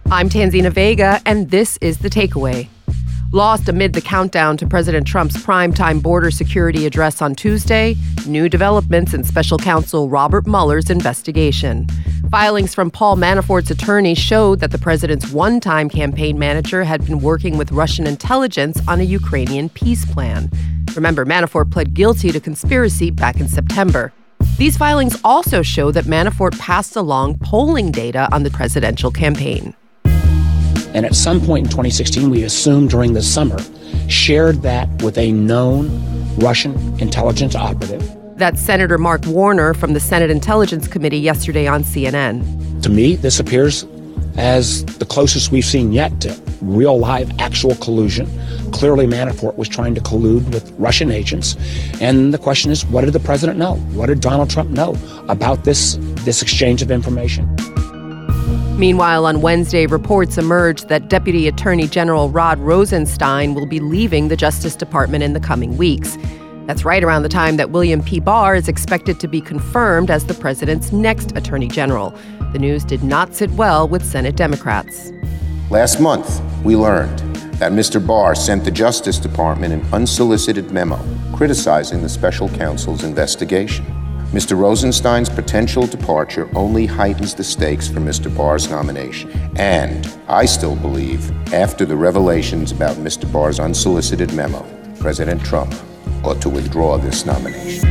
I'm Tanzina Vega, and this is The Takeaway. Lost amid the countdown to President Trump's primetime border security address on Tuesday, new developments in special counsel Robert Mueller's investigation. Filings from Paul Manafort's attorney showed that the president's one-time campaign manager had been working with Russian intelligence on a Ukrainian peace plan. Remember, Manafort pled guilty to conspiracy back in September. These filings also show that Manafort passed along polling data on the presidential campaign. And at some point in 2016, we assumed during the summer, shared that with a known Russian intelligence operative. That's Senator Mark Warner from the Senate Intelligence Committee yesterday on CNN. To me, this appears as the closest we've seen yet to real, live, actual collusion. Clearly, Manafort was trying to collude with Russian agents. And the question is, what did the president know? What did Donald Trump know about this exchange of information? Meanwhile, on Wednesday, reports emerged that Deputy Attorney General Rod Rosenstein will be leaving the Justice Department in the coming weeks. That's right around the time that William P. Barr is expected to be confirmed as the president's next Attorney General. The news did not sit well with Senate Democrats. Last month, we learned that Mr. Barr sent the Justice Department an unsolicited memo criticizing the special counsel's investigation. Mr. Rosenstein's potential departure only heightens the stakes for Mr. Barr's nomination. And I still believe, after the revelations about Mr. Barr's unsolicited memo, President Trump ought to withdraw this nomination.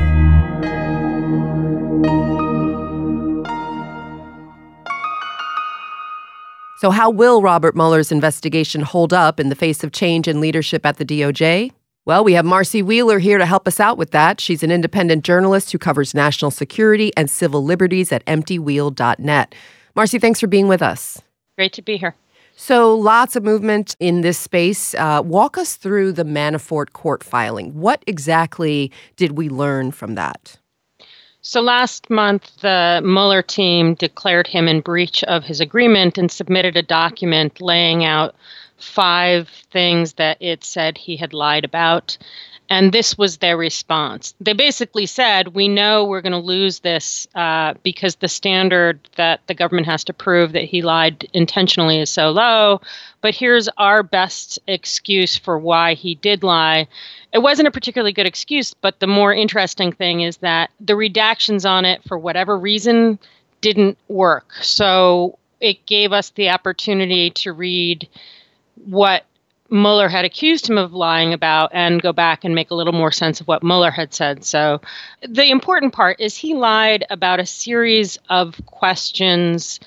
So how will Robert Mueller's investigation hold up in the face of change in leadership at the DOJ? Well, we have Marcy Wheeler here to help us out with that. She's an independent journalist who covers national security and civil liberties at EmptyWheel.net. Marcy, thanks for being with us. Great to be here. So lots of movement in this space. Walk us through the Manafort court filing. What exactly did we learn from that? So last month, the Mueller team declared him in breach of his agreement and submitted a document laying out 5 things that it said he had lied about. And this was their response. They basically said, we know we're going to lose this because the standard that the government has to prove that he lied intentionally is so low. But here's our best excuse for why he did lie. It wasn't a particularly good excuse, but the more interesting thing is that the redactions on it, for whatever reason, didn't work. So it gave us the opportunity to read what Mueller had accused him of lying about and go back and make a little more sense of what Mueller had said. So the important part is he lied about a series of questions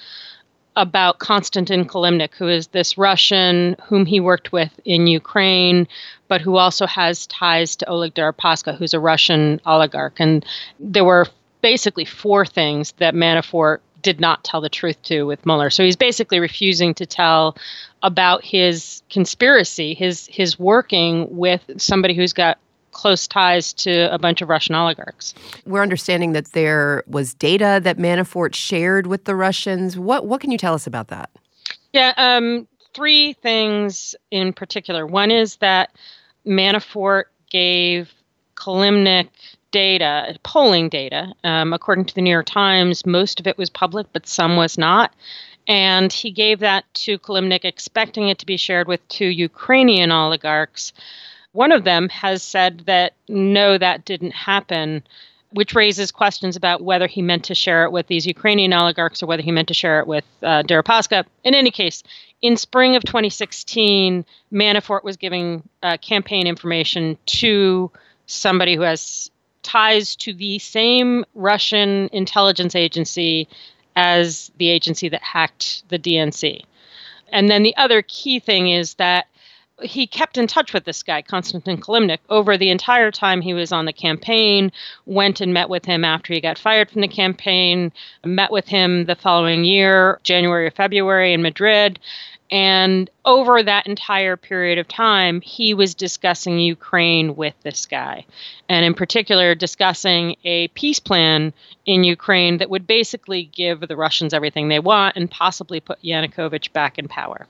about Konstantin Kilimnik, who is this Russian whom he worked with in Ukraine, but who also has ties to Oleg Deripaska, who's a Russian oligarch. And there were basically 4 things that Manafort did not tell the truth to with Mueller. So he's basically refusing to tell about his conspiracy, his working with somebody who's got close ties to a bunch of Russian oligarchs. We're understanding that there was data that Manafort shared with the Russians. What can you tell us about that? Yeah, 3 things in particular. One is that Manafort gave Kilimnik data, polling data. According to the New York Times, most of it was public, but some was not. And he gave that to Kilimnik, expecting it to be shared with 2 Ukrainian oligarchs. One of them has said that, no, that didn't happen, which raises questions about whether he meant to share it with these Ukrainian oligarchs or whether he meant to share it with Deripaska. In any case, in spring of 2016, Manafort was giving campaign information to somebody who has ties to the same Russian intelligence agency as the agency that hacked the DNC. And then the other key thing is that he kept in touch with this guy, Konstantin Kilimnik, over the entire time he was on the campaign, went and met with him after he got fired from the campaign, met with him the following year, January or February in Madrid. And over that entire period of time, he was discussing Ukraine with this guy, and in particular discussing a peace plan in Ukraine that would basically give the Russians everything they want and possibly put Yanukovych back in power.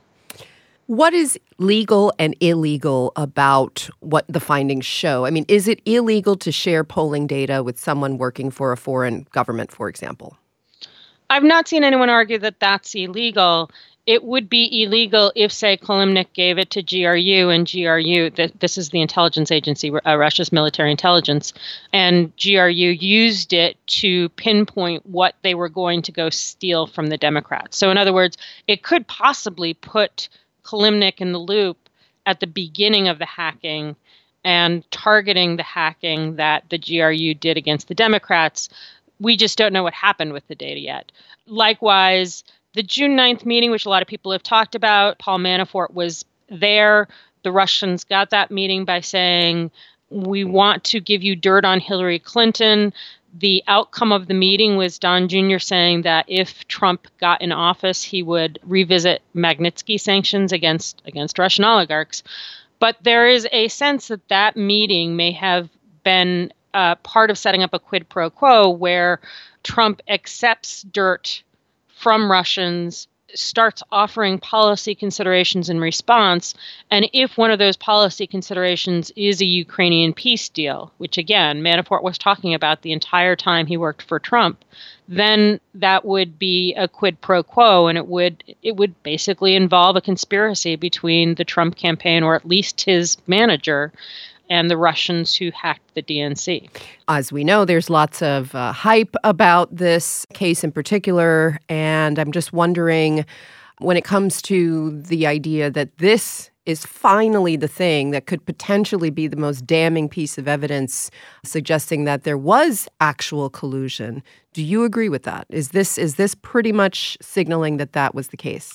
What is legal and illegal about what the findings show? I mean, is it illegal to share polling data with someone working for a foreign government, for example? I've not seen anyone argue that that's illegal. it would be illegal if, say, Kilimnik gave it to GRU, and GRU, this is the intelligence agency, Russia's military intelligence, and GRU used it to pinpoint what they were going to go steal from the Democrats. So in other words, it could possibly put Kilimnik in the loop at the beginning of the hacking and targeting the hacking that the GRU did against the Democrats. We just don't know what happened with the data yet. Likewise, the June 9th meeting, which a lot of people have talked about, Paul Manafort was there. The Russians got that meeting by saying, we want to give you dirt on Hillary Clinton. The outcome of the meeting was Don Jr. saying that if Trump got in office, he would revisit Magnitsky sanctions against Russian oligarchs. But there is a sense that that meeting may have been part of setting up a quid pro quo where Trump accepts dirt from Russians, starts offering policy considerations in response. And if one of those policy considerations is a Ukrainian peace deal, which again, Manafort was talking about the entire time he worked for Trump, then that would be a quid pro quo, and it would basically involve a conspiracy between the Trump campaign, or at least his manager, and the Russians who hacked the DNC. As we know, there's lots of hype about this case in particular, and I'm just wondering, when it comes to the idea that this is finally the thing that could potentially be the most damning piece of evidence suggesting that there was actual collusion, do you agree with that? Is this pretty much signaling that that was the case?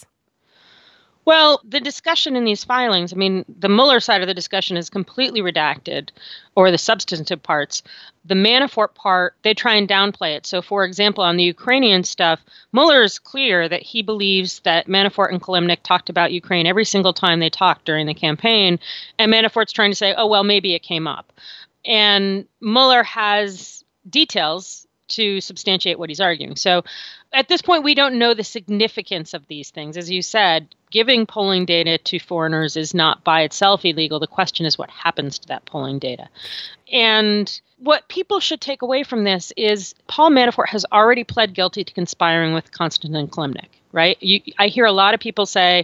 Well, the discussion in these filings, I mean, the Mueller side of the discussion is completely redacted, or the substantive parts. The Manafort part, they try and downplay it. So, for example, on the Ukrainian stuff, Mueller is clear that he believes that Manafort and Kilimnik talked about Ukraine every single time they talked during the campaign. And Manafort's trying to say, oh, well, maybe it came up. And Mueller has details to substantiate what he's arguing. So at this point, we don't know the significance of these things. As you said, giving polling data to foreigners is not by itself illegal. The question is what happens to that polling data. And what people should take away from this is Paul Manafort has already pled guilty to conspiring with Konstantin Kilimnik, right? I hear a lot of people say,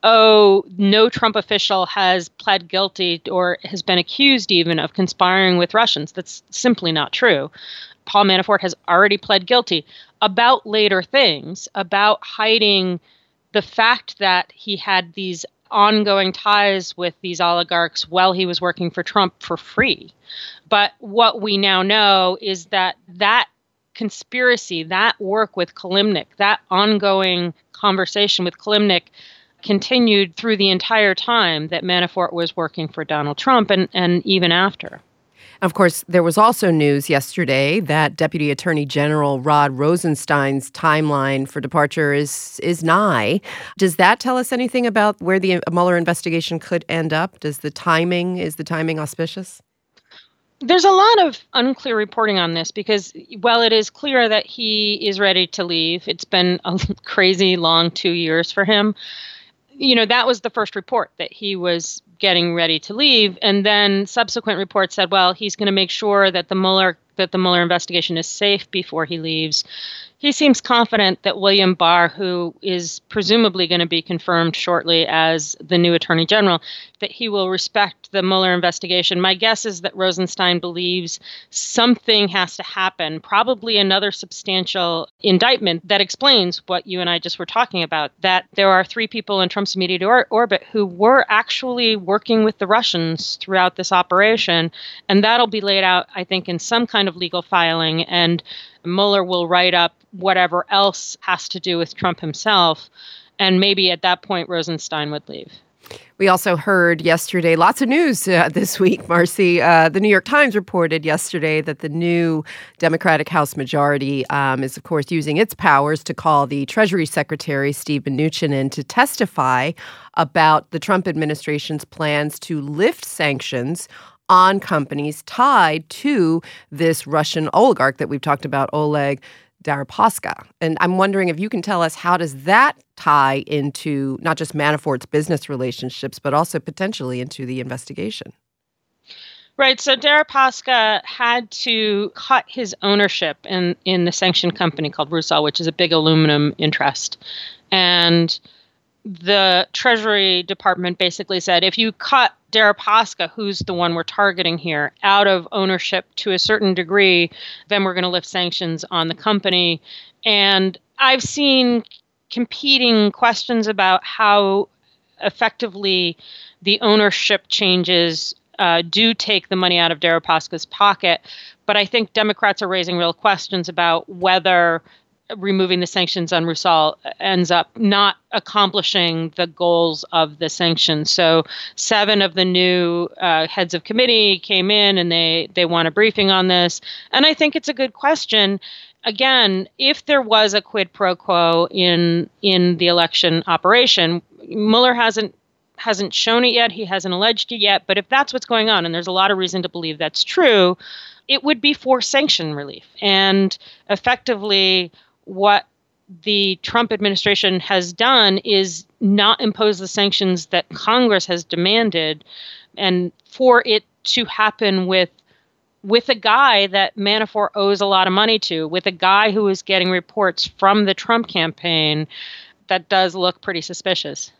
oh, no Trump official has pled guilty or has been accused even of conspiring with Russians. That's simply not true. Paul Manafort has already pled guilty about later things, about hiding the fact that he had these ongoing ties with these oligarchs while he was working for Trump for free. But what we now know is that that conspiracy, that work with Kilimnik, that ongoing conversation with Kilimnik continued through the entire time that Manafort was working for Donald Trump and even after. Of course, there was also news yesterday that Deputy Attorney General Rod Rosenstein's timeline for departure is nigh. Does that tell us anything about where the Mueller investigation could end up? Is the timing auspicious? There's a lot of unclear reporting on this because while it is clear that he is ready to leave, it's been a crazy long 2 years for him. You know, that was the first report that he was getting ready to leave. And then subsequent reports said, well, he's going to make sure that the Mueller investigation is safe before he leaves. He seems confident that William Barr, who is presumably going to be confirmed shortly as the new attorney general, that he will respect the Mueller investigation. My guess is that Rosenstein believes something has to happen, probably another substantial indictment that explains what you and I just were talking about, that there are 3 people in Trump's immediate orbit who were actually working with the Russians throughout this operation. And that'll be laid out, I think, in some kind of legal filing. And Mueller will write up whatever else has to do with Trump himself. And maybe at that point, Rosenstein would leave. We also heard yesterday, lots of news this week, Marcy. The New York Times reported yesterday that the new Democratic House majority is, of course, using its powers to call the Treasury Secretary, Steve Mnuchin, in to testify about the Trump administration's plans to lift sanctions on companies tied to this Russian oligarch that we've talked about, Oleg Deripaska. And I'm wondering if you can tell us, how does that tie into not just Manafort's business relationships, but also potentially into the investigation? Right. So Deripaska had to cut his ownership in the sanctioned company called Rusal, which is a big aluminum interest. And the Treasury Department basically said, if you cut Deripaska, who's the one we're targeting here, out of ownership to a certain degree, then we're going to lift sanctions on the company. And I've seen competing questions about how effectively the ownership changes do take the money out of Deripaska's pocket. But I think Democrats are raising real questions about whether removing the sanctions on Rusal ends up not accomplishing the goals of the sanctions. So 7 of the new heads of committee came in and they want a briefing on this. And I think it's a good question. Again, if there was a quid pro quo in the election operation, Mueller hasn't shown it yet. He hasn't alleged it yet. But if that's what's going on, and there's a lot of reason to believe that's true, it would be for sanction relief. And effectively, what the Trump administration has done is not impose the sanctions that Congress has demanded, and for it to happen with a guy that Manafort owes a lot of money to, with a guy who is getting reports from the Trump campaign, that does look pretty suspicious.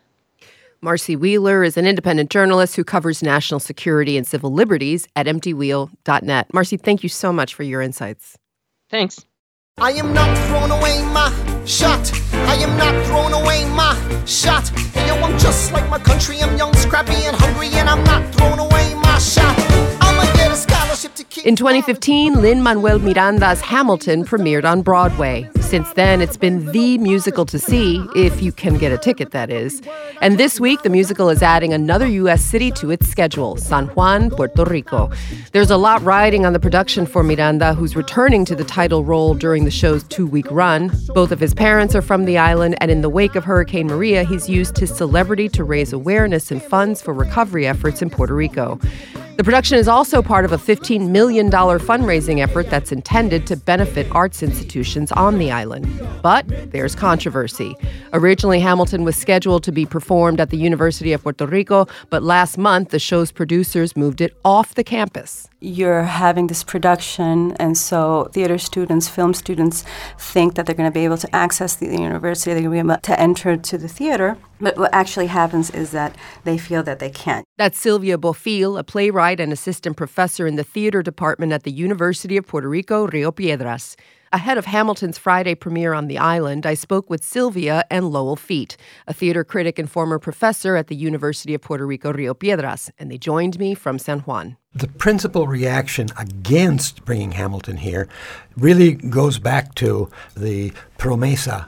Marcy Wheeler is an independent journalist who covers national security and civil liberties at emptywheel.net. Marcy, thank you so much for your insights. Thanks. I am not throwing away my shot. I am not throwing away my shot. Hey, yo, I'm just like my country. I'm young, scrappy, and hungry, and I'm not throwing away my shot. I'ma get a scholarship to keep. In 2015, Lin-Manuel Miranda's Hamilton premiered on Broadway. Since then, it's been the musical to see, if you can get a ticket, that is. And this week, the musical is adding another U.S. city to its schedule, San Juan, Puerto Rico. There's a lot riding on the production for Miranda, who's returning to the title role during the show's 2-week run. Both of his parents are from the island, and in the wake of Hurricane Maria, he's used his celebrity to raise awareness and funds for recovery efforts in Puerto Rico. The production is also part of a $15 million fundraising effort that's intended to benefit arts institutions on the island. But there's controversy. Originally, Hamilton was scheduled to be performed at the University of Puerto Rico, but last month, the show's producers moved it off the campus. You're having this production, and so theater students, film students think that they're going to be able to access the university, they're going to be able to enter to the theater. But what actually happens is that they feel that they can't. That's Sylvia Bofil, a playwright and assistant professor in the theater department at the University of Puerto Rico, Rio Piedras. Ahead of Hamilton's Friday premiere on the island, I spoke with Sylvia and Lowell Feet, a theater critic and former professor at the University of Puerto Rico, Rio Piedras, and they joined me from San Juan. The principal reaction against bringing Hamilton here really goes back to the Promesa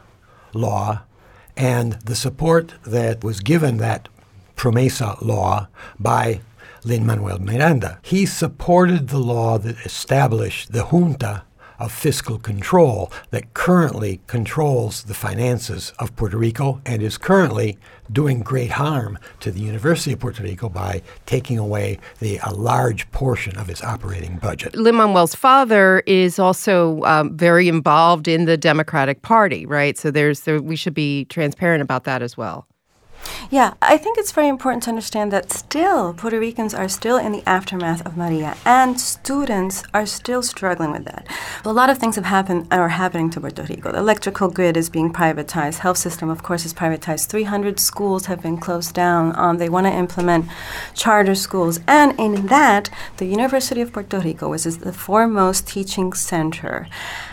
law and the support that was given that Promesa law by Lin-Manuel Miranda. He supported the law that established the Junta of Fiscal Control that currently controls the finances of Puerto Rico and is currently doing great harm to the University of Puerto Rico by taking away a large portion of its operating budget. Lin-Manuel's father is also very involved in the Democratic Party, right? So we should be transparent about that as well. Yeah, I think it's very important to understand that still Puerto Ricans are still in the aftermath of Maria, and students are still struggling with that. A lot of things have happened or are happening to Puerto Rico. The electrical grid is being privatized. Health system, of course, is privatized. 300 schools have been closed down. They want to implement charter schools. And in that, the University of Puerto Rico, which is the foremost teaching center,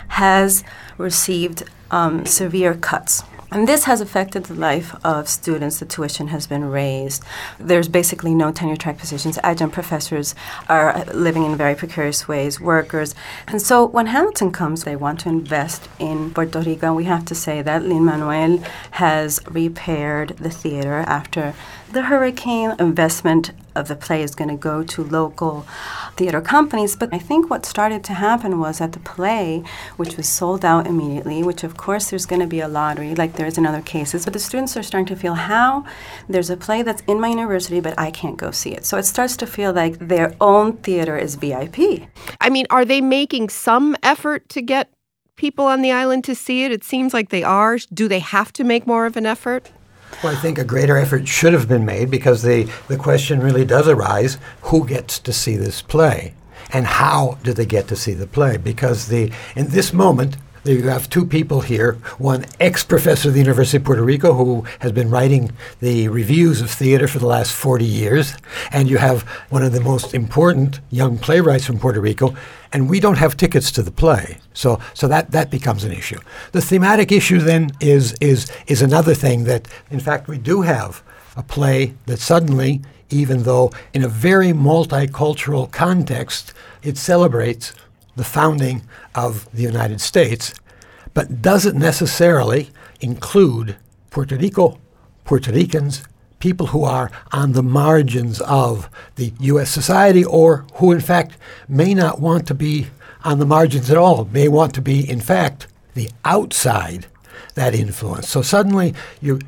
has received severe cuts. And this has affected the life of students. The tuition has been raised. There's basically no tenure-track positions. Adjunct professors are living in very precarious ways, workers. And so when Hamilton comes, they want to invest in Puerto Rico. And we have to say that Lin-Manuel has repaired the theater after the hurricane. Investment of the play is going to go to local theater companies. But I think what started to happen was that the play, which was sold out immediately, which of course there's going to be a lottery like there is in other cases, but the students are starting to feel how there's a play that's in my university, but I can't go see it. So it starts to feel like their own theater is VIP. I mean, are they making some effort to get people on the island to see it? It seems like they are. Do they have to make more of an effort? Well, I think a greater effort should have been made because the question really does arise, who gets to see this play? And how do they get to see the play? Because in this moment, You have two people here, one ex-professor of the University of Puerto Rico who has been writing the reviews of theater for the last 40 years, and you have one of the most important young playwrights from Puerto Rico, and we don't have tickets to the play. So that becomes an issue. The thematic issue then is another thing that, in fact, we do have a play that suddenly, even though in a very multicultural context, it celebrates the founding of the United States, but doesn't necessarily include Puerto Rico, Puerto Ricans, people who are on the margins of the U.S. society or who, in fact, may not want to be on the margins at all, may want to be, in fact, the outside that influence. So suddenly you're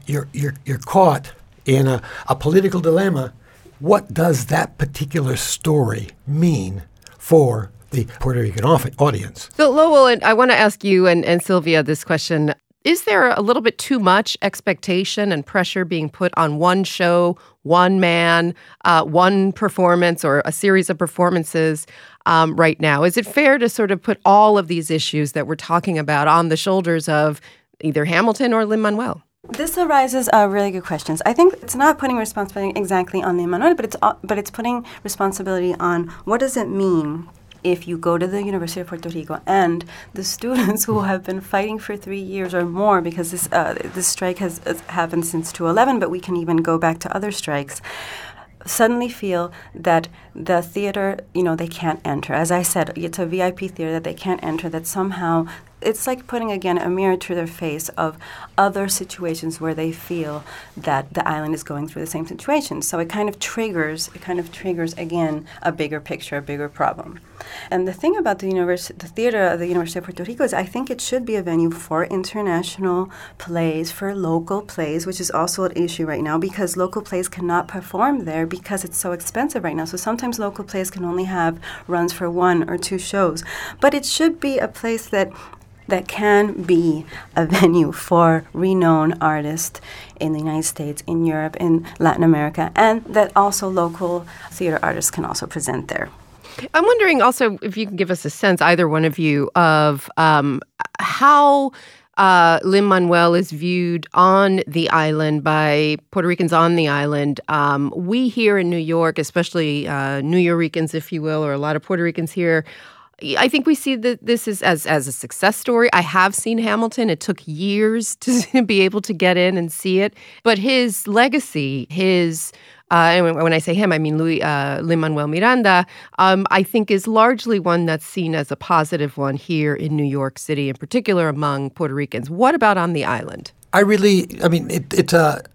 caught in a political dilemma. What does that particular story mean for the Puerto Rican audience? So, Lowell, and I want to ask you and Sylvia this question. Is there a little bit too much expectation and pressure being put on one show, one man, one performance, or a series of performances right now? Is it fair to sort of put all of these issues that we're talking about on the shoulders of either Hamilton or Lin-Manuel? This arises really good questions. I think it's not putting responsibility exactly on Lin-Manuel, but it's putting responsibility on what does it mean if you go to the University of Puerto Rico and the students who have been fighting for 3 years or more, because this strike has happened since 2011, but we can even go back to other strikes, suddenly feel that the theater, they can't enter. As I said, it's a VIP theater that they can't enter, that somehow it's like putting, again, a mirror to their face of other situations where they feel that the island is going through the same situation. So it kind of triggers, again, a bigger picture, a bigger problem. And the thing about the theater of the University of Puerto Rico is I think it should be a venue for international plays, for local plays, which is also an issue right now because local plays cannot perform there because it's so expensive right now. So sometimes local plays can only have runs for 1 or 2 shows. But it should be a place that can be a venue for renowned artists in the United States, in Europe, in Latin America, and that also local theater artists can also present there. I'm wondering also if you can give us a sense, either one of you, of how Lin-Manuel is viewed on the island by Puerto Ricans on the island. We here in New York, especially New Yorkers, if you will, or a lot of Puerto Ricans here, I think we see this as a success story. I have seen Hamilton. It took years to be able to get in and see it. But his legacy, and when I say him, I mean Lin-Manuel Miranda, I think is largely one that's seen as a positive one here in New York City, in particular among Puerto Ricans. What about on the island? It's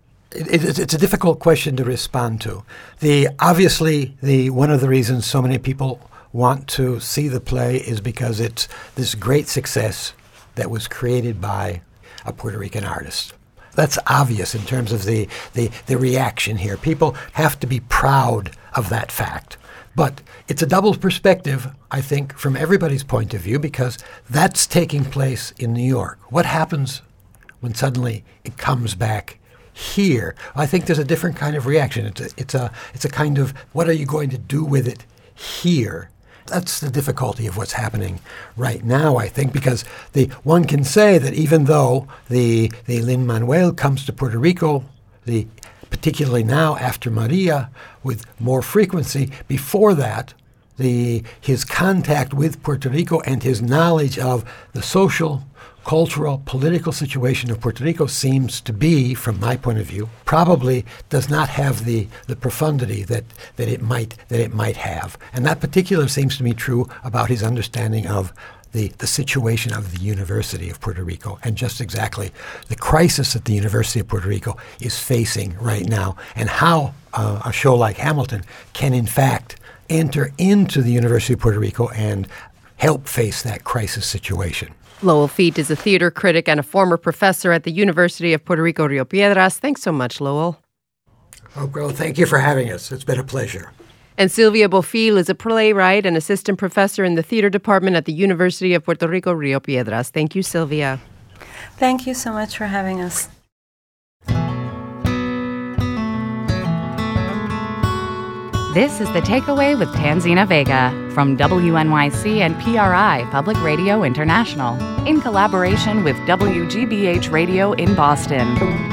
a difficult question to respond to. Obviously, one of the reasons so many people want to see the play is because it's this great success that was created by a Puerto Rican artist. That's obvious in terms of the reaction here. People have to be proud of that fact. But it's a double perspective, I think, from everybody's point of view, because that's taking place in New York. What happens when suddenly it comes back here? I think there's a different kind of reaction. It's a kind of, what are you going to do with it here? That's the difficulty of what's happening right now, I think, because one can say that even though the Lin-Manuel comes to Puerto Rico, particularly now after Maria, with more frequency, before that, his contact with Puerto Rico and his knowledge of the social, cultural, political situation of Puerto Rico seems to be, from my point of view, probably does not have the profundity that it might have. And that particular seems to me true about his understanding of the situation of the University of Puerto Rico and just exactly the crisis that the University of Puerto Rico is facing right now, and how a show like Hamilton can in fact enter into the University of Puerto Rico and help face that crisis situation. Lowell Feet is a theater critic and a former professor at the University of Puerto Rico, Rio Piedras. Thanks so much, Lowell. Oh, well, thank you for having us. It's been a pleasure. And Sylvia Bofill is a playwright and assistant professor in the theater department at the University of Puerto Rico, Rio Piedras. Thank you, Sylvia. Thank you so much for having us. This is The Takeaway with Tanzina Vega from WNYC and PRI Public Radio International in collaboration with WGBH Radio in Boston.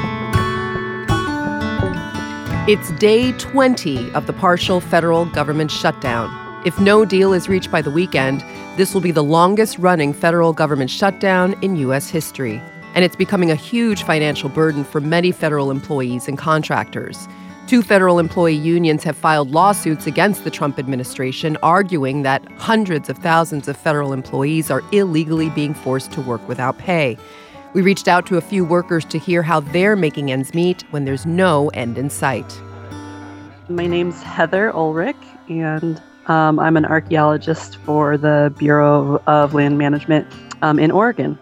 It's day 20 of the partial federal government shutdown. If no deal is reached by the weekend, this will be the longest-running federal government shutdown in U.S. history. And it's becoming a huge financial burden for many federal employees and contractors. 2 federal employee unions have filed lawsuits against the Trump administration, arguing that hundreds of thousands of federal employees are illegally being forced to work without pay. We reached out to a few workers to hear how they're making ends meet when there's no end in sight. My name's Heather Ulrich, and I'm an archaeologist for the Bureau of Land Management in Oregon.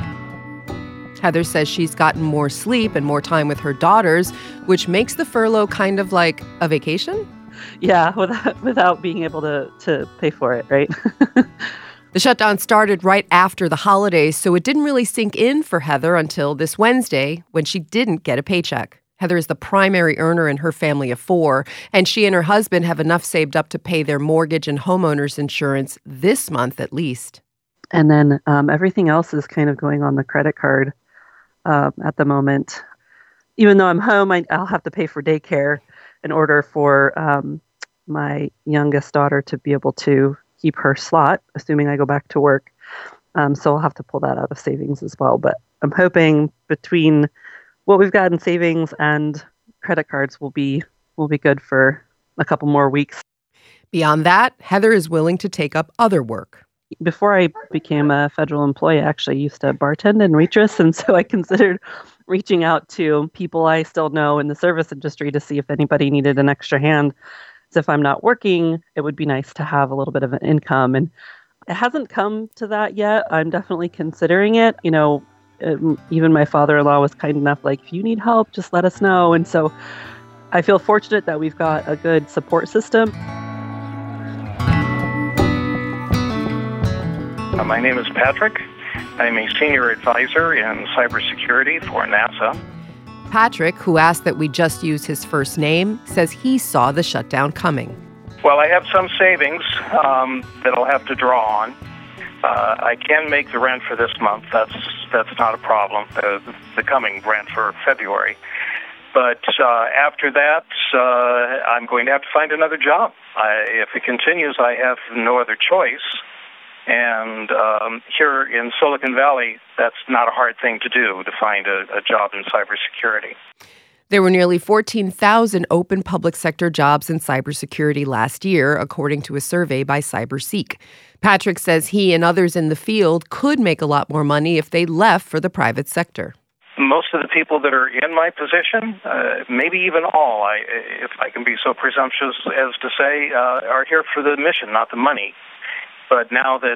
Heather says she's gotten more sleep and more time with her daughters, which makes the furlough kind of like a vacation. Yeah, without being able to pay for it, right? The shutdown started right after the holidays, so it didn't really sink in for Heather until this Wednesday when she didn't get a paycheck. Heather is the primary earner in her family of 4, and she and her husband have enough saved up to pay their mortgage and homeowners insurance this month at least. And then everything else is kind of going on the credit card. At the moment, even though I'm home, I'll have to pay for daycare in order for my youngest daughter to be able to keep her slot, assuming I go back to work. So I'll have to pull that out of savings as well. But I'm hoping between what we've got in savings and credit cards will be good for a couple more weeks. Beyond that, Heather is willing to take up other work. Before I became a federal employee, I actually used to bartend in waitress, and so I considered reaching out to people I still know in the service industry to see if anybody needed an extra hand. So if I'm not working, it would be nice to have a little bit of an income, and it hasn't come to that yet. I'm definitely considering it. You know, even my father-in-law was kind enough, like, if you need help, just let us know. And so I feel fortunate that we've got a good support system. My name is Patrick. I'm a senior advisor in cybersecurity for NASA. Patrick, who asked that we just use his first name, says he saw the shutdown coming. Well, I have some savings that I'll have to draw on. I can make the rent for this month. That's not a problem, the coming rent for February. But after that, I'm going to have to find another job. If it continues, I have no other choice. And here in Silicon Valley, that's not a hard thing to do, to find a job in cybersecurity. There were nearly 14,000 open public sector jobs in cybersecurity last year, according to a survey by CyberSeek. Patrick says he and others in the field could make a lot more money if they left for the private sector. Most of the people that are in my position, maybe even all, if I can be so presumptuous as to say, are here for the mission, not the money. But now that,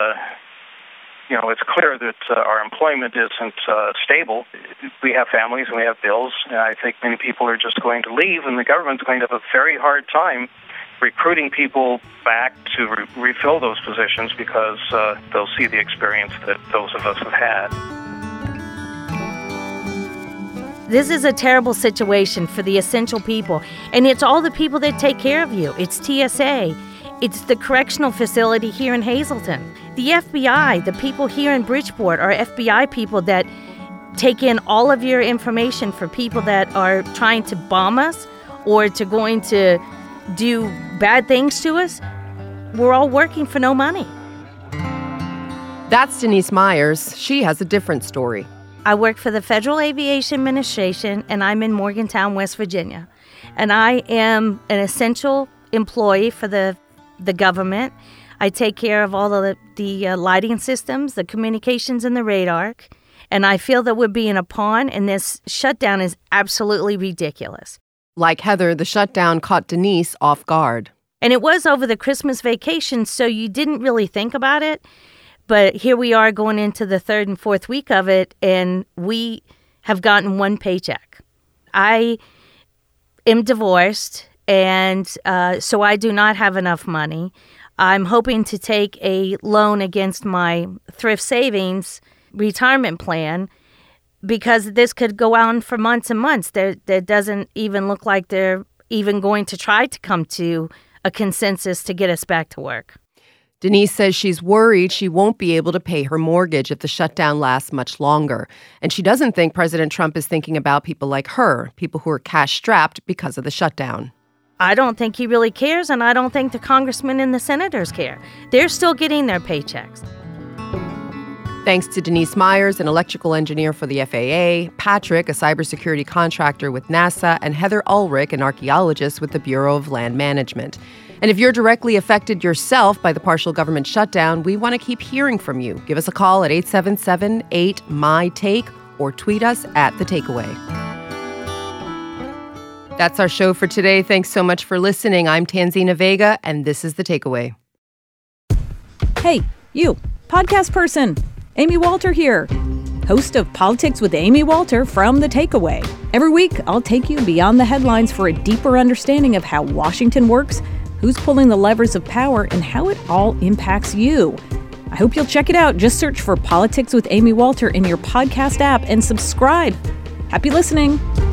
it's clear that our employment isn't stable, we have families and we have bills, and I think many people are just going to leave, and the government's going to have a very hard time recruiting people back to refill those positions because they'll see the experience that those of us have had. This is a terrible situation for the essential people, and it's all the people that take care of you. It's TSA. It's the correctional facility here in Hazleton. The FBI, the people here in Bridgeport are FBI people that take in all of your information for people that are trying to bomb us or going to do bad things to us. We're all working for no money. That's Denise Myers. She has a different story. I work for the Federal Aviation Administration, and I'm in Morgantown, West Virginia. And I am an essential employee for the government. I take care of all the lighting systems, the communications, and the radar. And I feel that we're being a pawn, and this shutdown is absolutely ridiculous. Like Heather, the shutdown caught Denise off guard. And it was over the Christmas vacation, so you didn't really think about it. But here we are going into the 3rd and 4th week of it, and we have gotten one paycheck. I am divorced. And so I do not have enough money. I'm hoping to take a loan against my thrift savings retirement plan because this could go on for months and months. There doesn't even look like there even going to try to come to a consensus to get us back to work. Denise says she's worried she won't be able to pay her mortgage if the shutdown lasts much longer. And she doesn't think President Trump is thinking about people like her, people who are cash-strapped because of the shutdown. I don't think he really cares, and I don't think the congressmen and the senators care. They're still getting their paychecks. Thanks to Denise Myers, an electrical engineer for the FAA, Patrick, a cybersecurity contractor with NASA, and Heather Ulrich, an archaeologist with the Bureau of Land Management. And if you're directly affected yourself by the partial government shutdown, we want to keep hearing from you. Give us a call at 877-8-MY-TAKE or tweet us at The Takeaway. That's our show for today. Thanks so much for listening. I'm Tanzina Vega, and this is The Takeaway. Hey, you, podcast person. Amy Walter here, host of Politics with Amy Walter from The Takeaway. Every week, I'll take you beyond the headlines for a deeper understanding of how Washington works, who's pulling the levers of power, and how it all impacts you. I hope you'll check it out. Just search for Politics with Amy Walter in your podcast app and subscribe. Happy listening.